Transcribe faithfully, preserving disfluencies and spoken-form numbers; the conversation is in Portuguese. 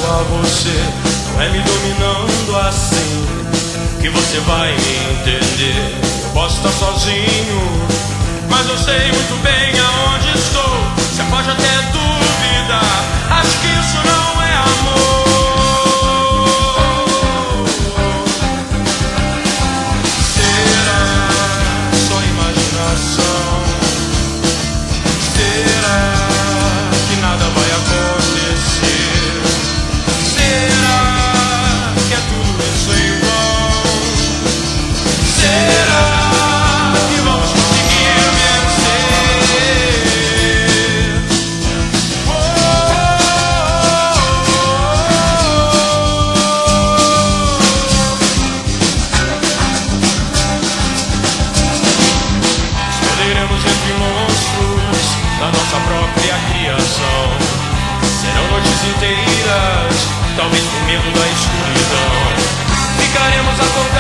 a você. Não é me dominando assim que você vai me entender. Eu posso estar sozinho, mas eu sei muito bem aonde estou. Você pode até duvidar, acho que isso não é amor. Será só imaginação? Será que nada vai acontecer? Será que é tudo isso em vão? Será que vamos conseguir vencer? Oh, oh, Escolheremos entre monstros da nossa própria criação. Serão noites inteiras, talvez com medo da escuridão. Ficaremos acordados